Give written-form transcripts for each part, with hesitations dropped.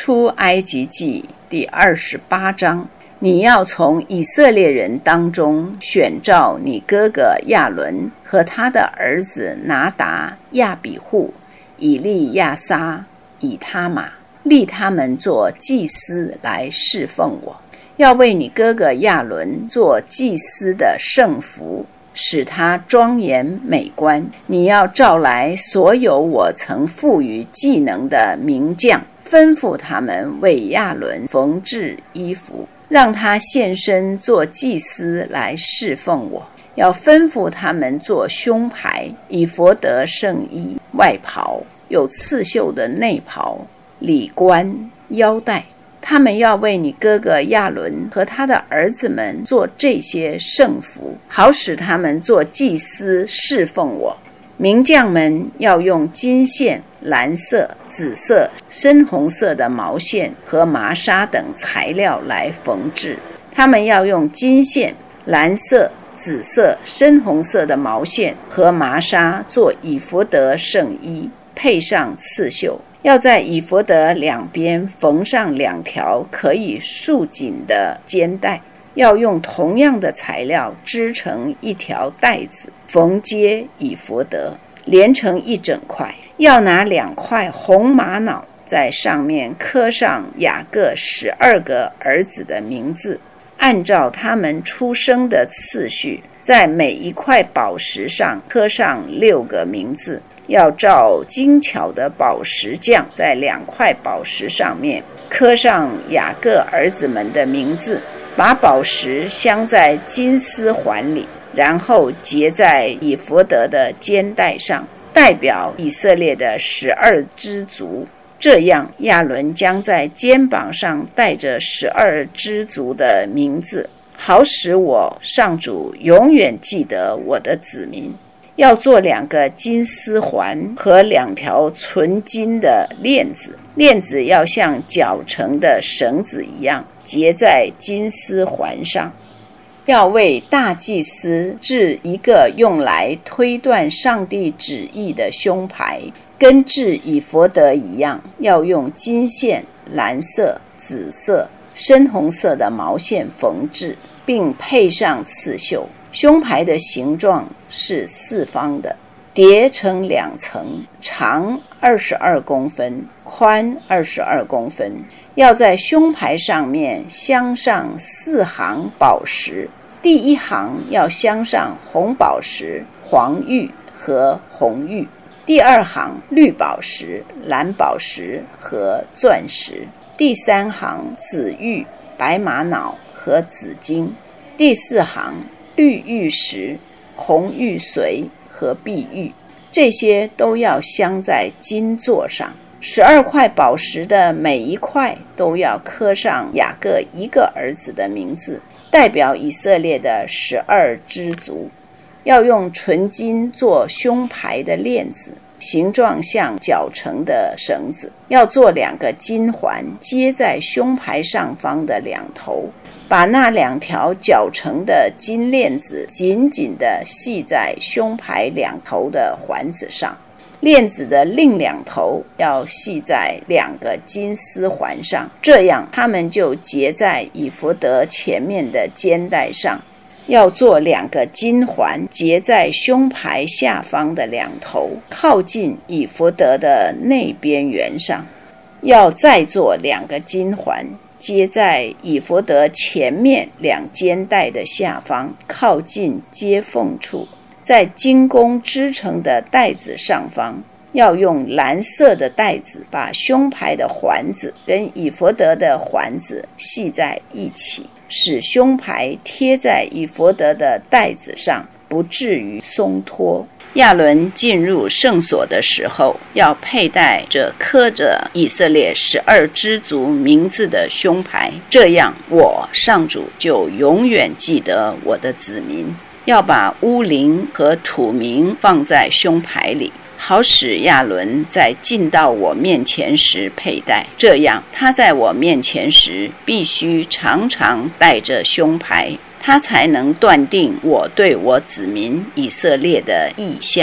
出埃及记第28章，你要从以色列人当中选召你哥哥亚伦和他的儿子拿达、亚比户、以利亚撒、以他玛，立他们做祭司来侍奉我。要为你哥哥亚伦做祭司的圣服，使他庄严美观。你要召来所有我曾赋予技能的名将，吩咐他们为亚伦缝制衣服，让他现身做祭司来侍奉我。要吩咐他们做胸牌、以弗得圣衣、外袍，有刺绣的内袍、礼冠、腰带。他们要为你哥哥亚伦和他的儿子们做这些圣服，好使他们做祭司侍奉我。名将们要用金线、蓝色、紫色、深红色的毛线和麻纱等材料来缝制。他们要用金线、蓝色、紫色、深红色的毛线和麻纱做以弗得圣衣，配上刺绣。要在以弗得两边缝上2条可以束紧的肩带，要用同样的材料织成1条带子，缝接以弗得，连成一整块。要拿2块红玛瑙，在上面刻上雅各12个儿子的名字，按照他们出生的次序，在每一块宝石上刻上6个名字。要照精巧的宝石匠在2块宝石上面刻上雅各儿子们的名字，把宝石镶在金丝环里，然后结在以弗得的肩带上，代表以色列的12支族。这样亚伦将在肩膀上带着12支族的名字，好使我上主永远记得我的子民。要做2个金丝环和2条纯金的链子，链子要像绞成的绳子一样结在金丝环上。要为大祭司制一个用来推断上帝旨意的胸牌，跟制以弗得一样，要用金线、蓝色、紫色、深红色的毛线缝制，并配上刺绣。胸牌的形状是4方的，叠成2层，长22公分，宽22公分。要在胸牌上面镶上4行宝石，第1行要镶上红宝石、黄玉和红玉，第2行绿宝石、蓝宝石和钻石，第3行紫玉、白玛瑙和紫金，第4行绿玉石、红玉髓和碧玉，这些都要镶在金座上。12块宝石的每一块都要刻上雅各1个儿子的名字，代表以色列的12支族。要用纯金做胸牌的链子，形状像绞成的绳子。要做2个金环，接在胸牌上方的2头，把那2条绞成的金链子紧紧地系在胸牌2头的环子上，链子的另2头要系在2个金丝环上，这样它们就结在以弗得前面的肩带上。要做2个金环，结在胸牌下方的2头，靠近以弗得的内边缘上。要再做2个金环，接在以弗得前面2肩带的下方，靠近接缝处。在金工织成的带子上方，要用蓝色的带子把胸牌的环子跟以弗得的环子系在一起，使胸牌贴在以弗得的带子上，不至于松脱。亚伦进入圣所的时候，要佩戴着刻着以色列12支族名字的胸牌，这样我上主就永远记得我的子民。要把乌灵和土明放在胸牌里，好使亚伦在进到我面前时佩戴，这样他在我面前时必须常常带着胸牌，他才能断定我对我子民以色列的意向。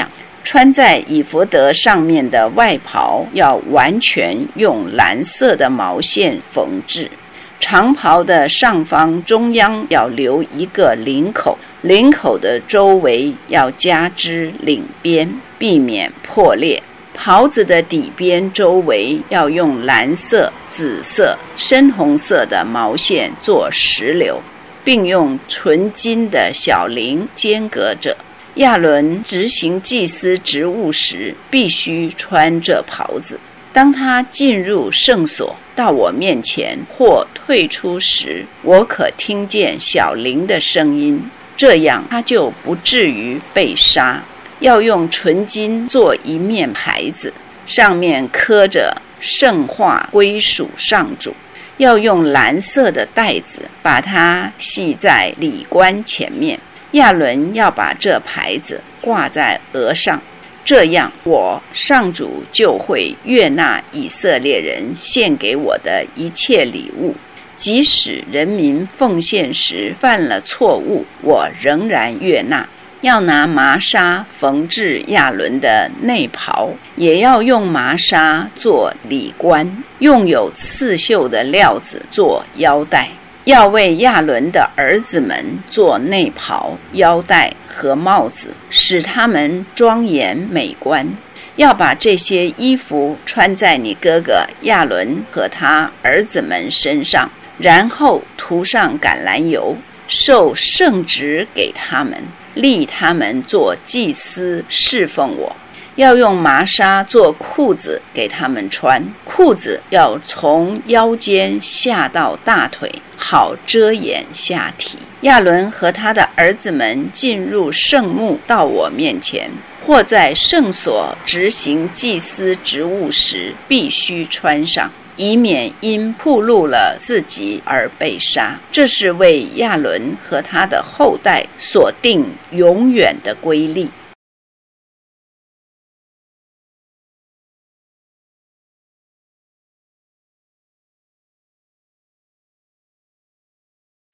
穿在以弗得上面的外袍要完全用蓝色的毛线缝制，长袍的上方中央要留一个领口，领口的周围要加织领边，避免破裂。袍子的底边周围要用蓝色、紫色、深红色的毛线做石榴，并用纯金的小铃间隔着。亚伦执行祭司职务时必须穿这袍子。当他进入圣所到我面前或退出时，我可听见小铃的声音，这样他就不至于被杀。要用纯金做一面牌子，上面刻着圣化归属上主。要用蓝色的带子把它系在礼冠前面。亚伦要把这牌子挂在额上，这样我上主就会悦纳以色列人献给我的一切礼物，即使人民奉献时犯了错误，我仍然悦纳。要拿麻纱缝制亚伦的内袍，也要用麻纱做礼冠，用有刺绣的料子做腰带。要为亚伦的儿子们做内袍、腰带和帽子，使他们庄严美观。要把这些衣服穿在你哥哥亚伦和他儿子们身上，然后涂上橄榄油，受圣职给他们，立他们做祭司侍奉我。要用麻纱做裤子给他们穿，裤子要从腰间下到大腿，好遮掩下体。亚伦和他的儿子们进入圣幕到我面前，或在圣所执行祭司职务时必须穿上，以免因暴露了自己而被杀。这是为亚伦和他的后代所定永远的规例。